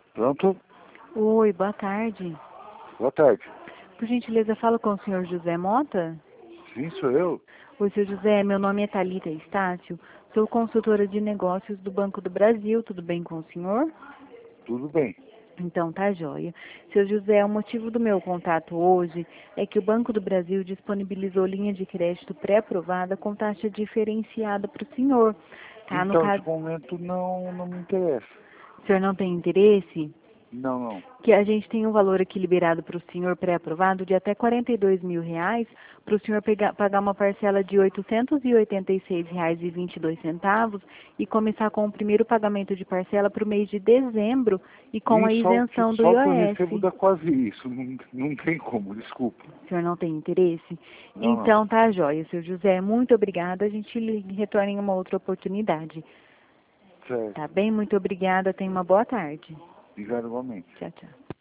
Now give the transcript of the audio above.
Pronto? Oi, boa tarde. Boa tarde. Por gentileza, falo com o senhor José Mota? Sim, sou eu. Oi, senhor José, meu nome é Thalita Estácio, sou consultora de negócios do Banco do Brasil, tudo bem com o senhor? Tudo bem. Então, tá joia. Seu José, o motivo do meu contato hoje é que o Banco do Brasil disponibilizou linha de crédito pré-aprovada com taxa diferenciada para o senhor, tá? No Então, de caso, momento, não me interessa. o senhor não tem interesse? Não. Que a gente tem um valor aqui liberado para o senhor pré-aprovado de até R$ 42.000 para o senhor pagar uma parcela de R$ 886,22 e começar com o primeiro pagamento de parcela para o mês de dezembro e com E a isenção do só o que eu recebo IOF. dá quase isso. Não tem como, desculpa. O senhor não tem interesse? Não. Então tá jóia, seu José. Muito obrigada. A gente lhe retorna em uma outra oportunidade. Certo. Tá bem? Muito obrigada. Tenha uma boa tarde. Obrigado igualmente. Tchau, tchau.